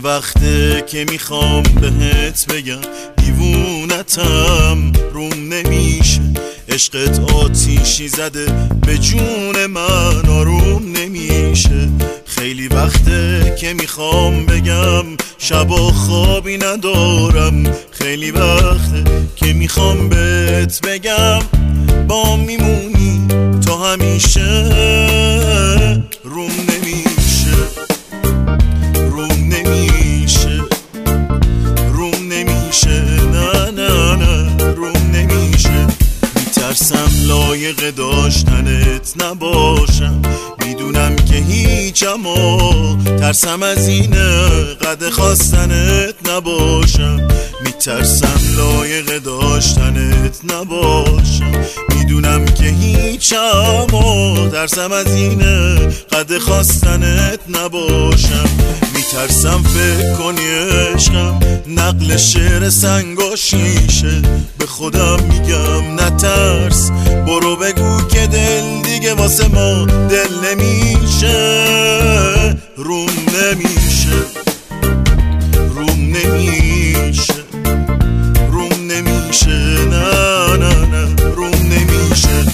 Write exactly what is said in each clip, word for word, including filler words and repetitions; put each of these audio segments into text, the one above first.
وقته که میخوام بهت بگم دیوونتم، روم نمیشه. عشقت آتیشی زده به جون من، آروم نمیشه. خیلی وقته که میخوام بگم شبا خوابی ندارم. خیلی وقته که میخوام بهت بگم با میمونی تا همیشه. روم نمیشه، روم نمیشه، روم نمیشه، نه نه نه روم نمیشه. میترسم لایق داشتنت نباشم، میدونم که هیچم و ترسم از اینه قد خواستنت نباشم. میترسم لایق داشتنت نباشم، میدونم که هیچم و ترسم از اینه قد خواستنت نباشم. میترسم فکر کنی عشقم نقل شعر سنگ و شیشه. به خودم میگم نترس، برو بگو که دل دیگه واسه ما دل نمیشه. روم نمیشه، روم نمیشه، روم نمیشه، نه نه نه روم نمیشه.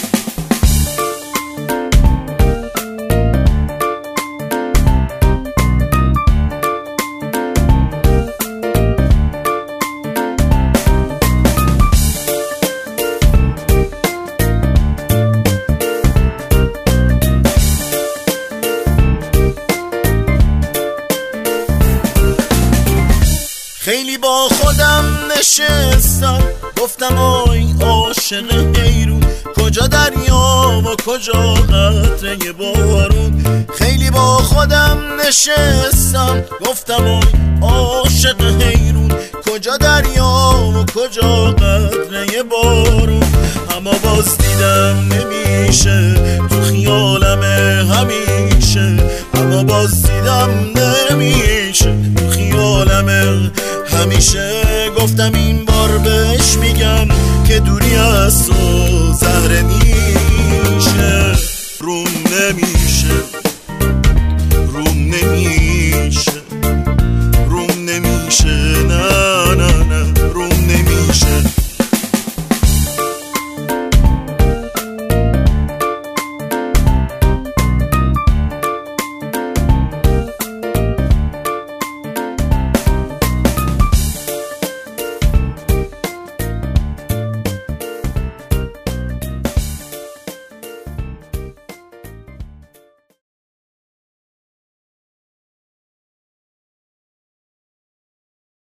خیلی با خودم نشستم گفتم آی عاشق حیرون، کجا دریا و کجا قطره بارون. خیلی با خودم نشستم گفتم آی عاشق حیرون، کجا دریا و کجا قطره بارون. اما باز دیدم نمیشه تو خیالمه همیشه، اما باز دیدم نمیشه تو خیالمه همیشه. گفتم این بار بهش میگم که دوری از تو زهره میشه. روم نمیشه، روم نمیشه، روم نمیشه،